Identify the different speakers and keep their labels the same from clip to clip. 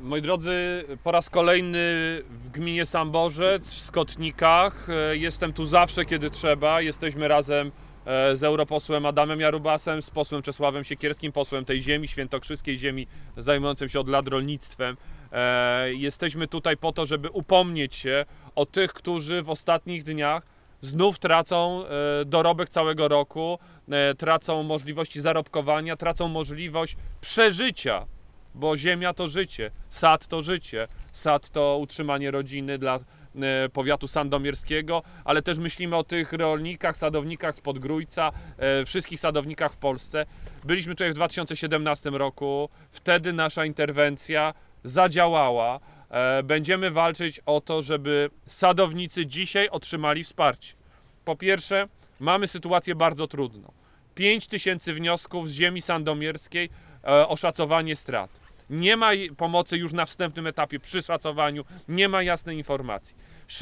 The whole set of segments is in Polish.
Speaker 1: Moi drodzy, po raz kolejny w gminie Samborzec, w Skotnikach. Jestem tu zawsze, kiedy trzeba. Jesteśmy razem z europosłem Adamem Jarubasem, z posłem Czesławem Siekierskim, posłem tej ziemi, świętokrzyskiej ziemi, zajmującym się od lat rolnictwem. Jesteśmy tutaj po to, żeby upomnieć się o tych, którzy w ostatnich dniach znów tracą dorobek całego roku, tracą możliwości zarobkowania, tracą możliwość przeżycia, bo ziemia to życie, sad to życie, sad to utrzymanie rodziny dla powiatu sandomierskiego, ale też myślimy o tych rolnikach, sadownikach z Podgrójca, wszystkich sadownikach w Polsce. Byliśmy tutaj w 2017 roku, wtedy nasza interwencja zadziałała. Będziemy walczyć o to, żeby sadownicy dzisiaj otrzymali wsparcie. Po pierwsze, mamy sytuację bardzo trudną. 5000 wniosków z ziemi sandomierskiej, oszacowanie strat. Nie ma pomocy już na wstępnym etapie przy szacowaniu, nie ma jasnej informacji.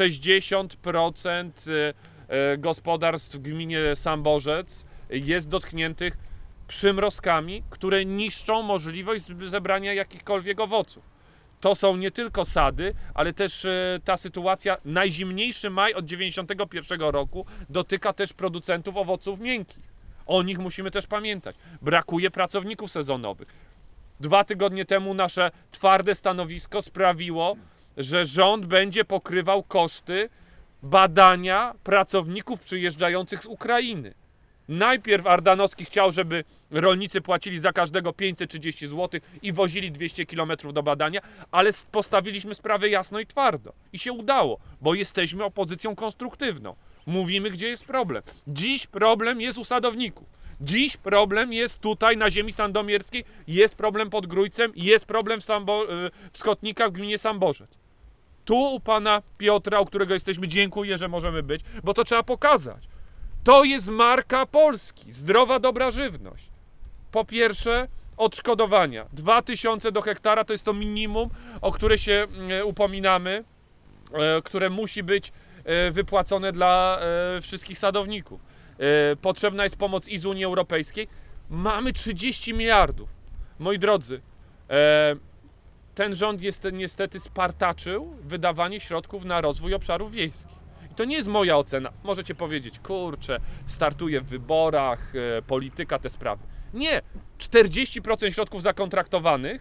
Speaker 1: 60% gospodarstw w gminie Samborzec jest dotkniętych przymrozkami, które niszczą możliwość zebrania jakichkolwiek owoców. To są nie tylko sady, ale też ta sytuacja, najzimniejszy maj od 1991 roku dotyka też producentów owoców miękkich. O nich musimy też pamiętać. Brakuje pracowników sezonowych. 2 tygodnie temu nasze twarde stanowisko sprawiło, że rząd będzie pokrywał koszty badania pracowników przyjeżdżających z Ukrainy. Najpierw Ardanowski chciał, żeby rolnicy płacili za każdego 530 zł i wozili 200 km do badania, ale postawiliśmy sprawę jasno i twardo. I się udało, bo jesteśmy opozycją konstruktywną. Mówimy, gdzie jest problem. Dziś problem jest u sadowników. Dziś problem jest tutaj na ziemi sandomierskiej, jest problem pod Grójcem, jest problem w Skotnikach w gminie Samborzec. Tu u pana Piotra, u którego jesteśmy, dziękuję, że możemy być, bo to trzeba pokazać. To jest marka Polski, zdrowa, dobra żywność. Po pierwsze, odszkodowania. 2000 do hektara to jest to minimum, o które się upominamy, które musi być wypłacone dla wszystkich sadowników. Potrzebna jest pomoc i z Unii Europejskiej. Mamy 30 miliardów. Moi drodzy, ten rząd niestety spartaczył wydawanie środków na rozwój obszarów wiejskich. I to nie jest moja ocena. Możecie powiedzieć, kurczę, startuje w wyborach, polityka, te sprawy. Nie, 40% środków zakontraktowanych,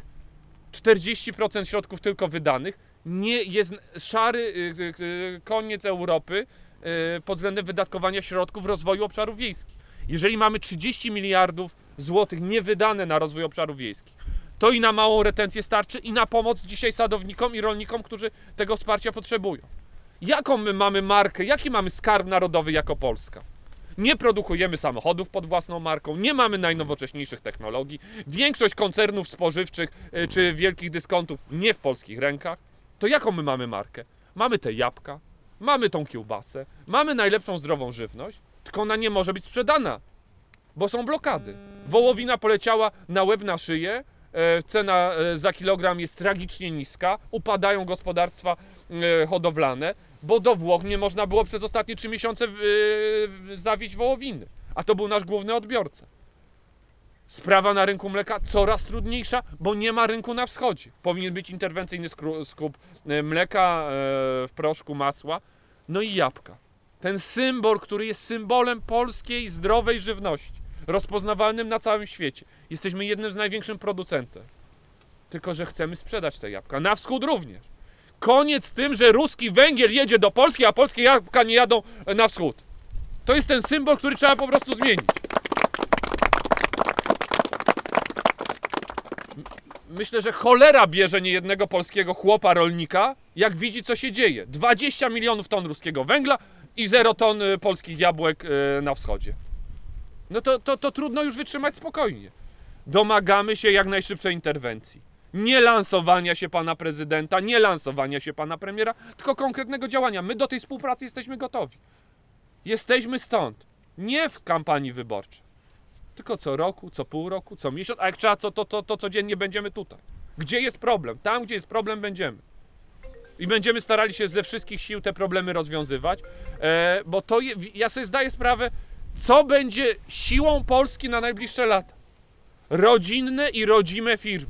Speaker 1: 40% środków tylko wydanych, nie jest szary koniec Europy pod względem wydatkowania środków rozwoju obszarów wiejskich. Jeżeli mamy 30 miliardów złotych niewydane na rozwój obszarów wiejskich, to i na małą retencję starczy, i na pomoc dzisiaj sadownikom i rolnikom, którzy tego wsparcia potrzebują. Jaką my mamy markę, jaki mamy skarb narodowy jako Polska? Nie produkujemy samochodów pod własną marką, nie mamy najnowocześniejszych technologii, większość koncernów spożywczych czy wielkich dyskontów nie w polskich rękach. To jaką my mamy markę? Mamy te jabłka, mamy tą kiełbasę, mamy najlepszą zdrową żywność, tylko ona nie może być sprzedana, bo są blokady. Wołowina poleciała na łeb, na szyję, cena za kilogram jest tragicznie niska, upadają gospodarstwa hodowlane, bo do Włoch nie można było przez ostatnie 3 miesiące zawieźć wołowiny, a to był nasz główny odbiorca. Sprawa na rynku mleka coraz trudniejsza, bo nie ma rynku na wschodzie. Powinien być interwencyjny skup mleka, w proszku, masła, no i jabłka. Ten symbol, który jest symbolem polskiej zdrowej żywności, rozpoznawalnym na całym świecie. Jesteśmy jednym z największych producentów. Tylko że chcemy sprzedać te jabłka. Na wschód również. Koniec z tym, że ruski węgiel jedzie do Polski, a polskie jabłka nie jadą na wschód. To jest ten symbol, który trzeba po prostu zmienić. Myślę, że cholera bierze niejednego polskiego chłopa rolnika, jak widzi, co się dzieje. 20 milionów ton ruskiego węgla i 0 ton polskich jabłek na wschodzie. No to trudno już wytrzymać spokojnie. Domagamy się jak najszybszej interwencji. Nie lansowania się pana prezydenta, nie lansowania się pana premiera, tylko konkretnego działania. My do tej współpracy jesteśmy gotowi. Jesteśmy stąd. Nie w kampanii wyborczej. Tylko co roku, co pół roku, co miesiąc, a jak trzeba, to codziennie będziemy tutaj. Gdzie jest problem? Tam, gdzie jest problem, będziemy. I będziemy starali się ze wszystkich sił te problemy rozwiązywać, bo ja sobie zdaję sprawę, co będzie siłą Polski na najbliższe lata. Rodzinne i rodzime firmy.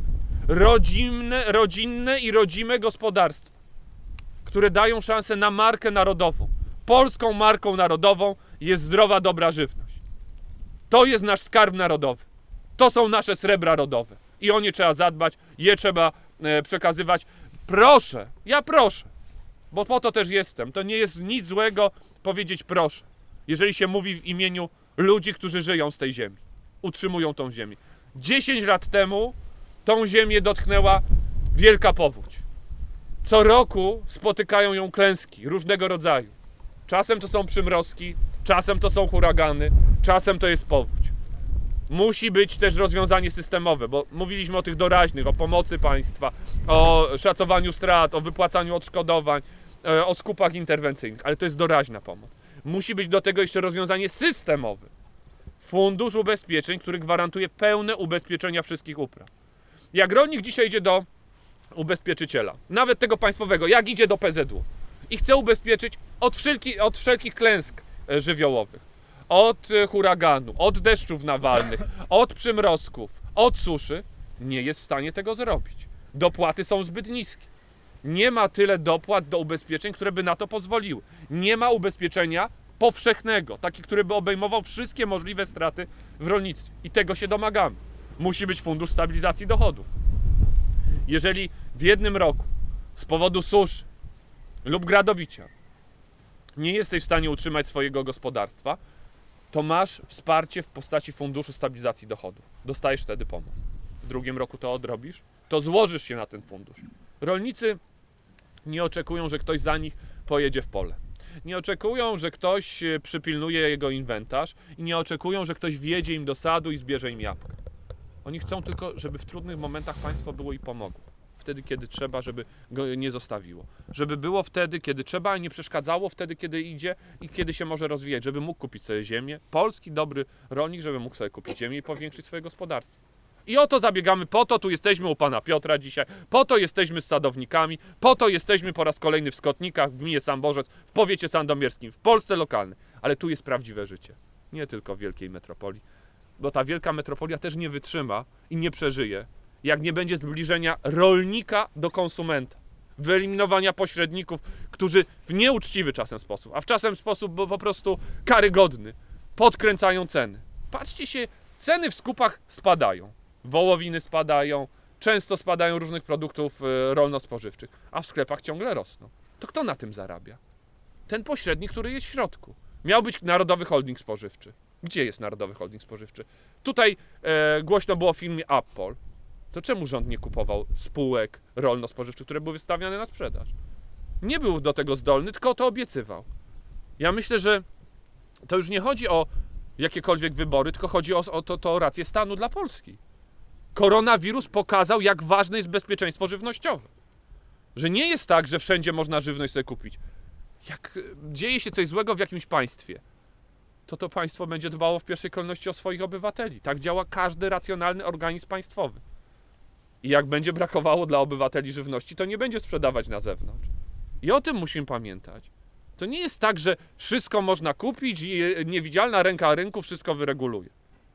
Speaker 1: rodzinne i rodzime gospodarstwa, które dają szansę na markę narodową. Polską marką narodową jest zdrowa, dobra żywność. To jest nasz skarb narodowy. To są nasze srebra rodowe. I o nie trzeba zadbać, je trzeba przekazywać. Proszę, ja proszę, bo po to też jestem. To nie jest nic złego powiedzieć proszę, jeżeli się mówi w imieniu ludzi, którzy żyją z tej ziemi, utrzymują tą ziemię. 10 lat temu tą ziemię dotknęła wielka powódź. Co roku spotykają ją klęski różnego rodzaju. Czasem to są przymrozki, czasem to są huragany, czasem to jest powódź. Musi być też rozwiązanie systemowe, bo mówiliśmy o tych doraźnych, o pomocy państwa, o szacowaniu strat, o wypłacaniu odszkodowań, o skupach interwencyjnych, ale to jest doraźna pomoc. Musi być do tego jeszcze rozwiązanie systemowe. Fundusz ubezpieczeń, który gwarantuje pełne ubezpieczenia wszystkich upraw. Jak rolnik dzisiaj idzie do ubezpieczyciela, nawet tego państwowego, jak idzie do PZU i chce ubezpieczyć od wszelkich klęsk żywiołowych, od huraganu, od deszczów nawalnych, od przymrozków, od suszy, nie jest w stanie tego zrobić. Dopłaty są zbyt niskie. Nie ma tyle dopłat do ubezpieczeń, które by na to pozwoliły. Nie ma ubezpieczenia powszechnego, taki, który by obejmował wszystkie możliwe straty w rolnictwie. I tego się domagamy. Musi być fundusz stabilizacji dochodów. Jeżeli w jednym roku z powodu suszy lub gradobicia nie jesteś w stanie utrzymać swojego gospodarstwa, to masz wsparcie w postaci funduszu stabilizacji dochodów. Dostajesz wtedy pomoc. W drugim roku to odrobisz, to złożysz się na ten fundusz. Rolnicy nie oczekują, że ktoś za nich pojedzie w pole. Nie oczekują, że ktoś przypilnuje jego inwentarz i nie oczekują, że ktoś wjedzie im do sadu i zbierze im jabłka. Oni chcą tylko, żeby w trudnych momentach państwo było i pomogło. Wtedy, kiedy trzeba, żeby go nie zostawiło. Żeby było wtedy, kiedy trzeba, a nie przeszkadzało wtedy, kiedy idzie i kiedy się może rozwijać. Żeby mógł kupić sobie ziemię. Polski, dobry rolnik, żeby mógł sobie kupić ziemię i powiększyć swoje gospodarstwo. I o to zabiegamy, po to tu jesteśmy u pana Piotra dzisiaj, po to jesteśmy z sadownikami, po to jesteśmy po raz kolejny w Skotnikach, w gminie Samborzec, w powiecie sandomierskim, w Polsce lokalnej. Ale tu jest prawdziwe życie, nie tylko w wielkiej metropolii. Bo ta wielka metropolia też nie wytrzyma i nie przeżyje, jak nie będzie zbliżenia rolnika do konsumenta. Wyeliminowania pośredników, którzy w nieuczciwy czasem sposób, a w czasem sposób po prostu karygodny, podkręcają ceny. Patrzcie się, ceny w skupach spadają. Wołowiny spadają, często spadają różnych produktów rolno-spożywczych, a w sklepach ciągle rosną. To kto na tym zarabia? Ten pośrednik, który jest w środku. Miał być Narodowy Holding Spożywczy. Gdzie jest Narodowy Holding Spożywczy? Tutaj głośno było o firmie Appol. To czemu rząd nie kupował spółek rolno-spożywczych, które były wystawiane na sprzedaż? Nie był do tego zdolny, tylko to obiecywał. Ja myślę, że to już nie chodzi o jakiekolwiek wybory, tylko chodzi o rację stanu dla Polski. Koronawirus pokazał, jak ważne jest bezpieczeństwo żywnościowe. Że nie jest tak, że wszędzie można żywność sobie kupić. Jak dzieje się coś złego w jakimś państwie, to państwo będzie dbało w pierwszej kolejności o swoich obywateli. Tak działa każdy racjonalny organizm państwowy. I jak będzie brakowało dla obywateli żywności, to nie będzie sprzedawać na zewnątrz. I o tym musimy pamiętać. To nie jest tak, że wszystko można kupić i niewidzialna ręka rynku wszystko wyreguluje.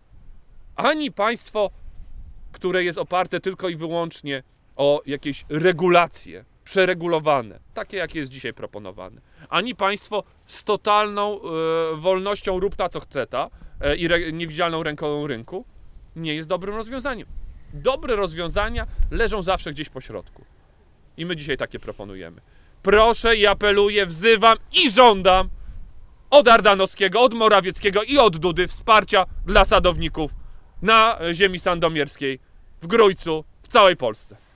Speaker 1: Ani państwo, które jest oparte tylko i wyłącznie o jakieś regulacje przeregulowane, takie jakie jest dzisiaj proponowane, ani państwo z totalną wolnością rób ta co chce ta i niewidzialną ręką rynku nie jest dobrym rozwiązaniem. Dobre rozwiązania leżą zawsze gdzieś po środku. I my dzisiaj takie proponujemy. Proszę i apeluję, wzywam i żądam od Ardanowskiego, od Morawieckiego i od Dudy wsparcia dla sadowników na ziemi sandomierskiej, w Grójcu, w całej Polsce.